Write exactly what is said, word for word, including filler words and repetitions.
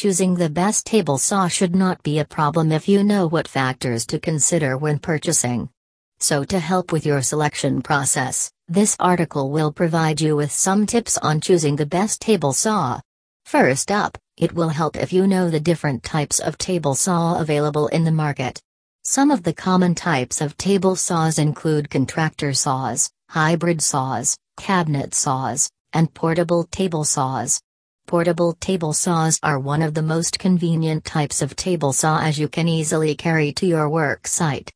Choosing the best table saw should not be a problem if you know what factors to consider when purchasing. So to help with your selection process, this article will provide you with some tips on choosing the best table saw. First up, it will help if you know the different types of table saw available in the market. Some of the common types of table saws include contractor saws, hybrid saws, cabinet saws, and portable table saws. Portable table saws are one of the most convenient types of table saw as you can easily carry to your work site.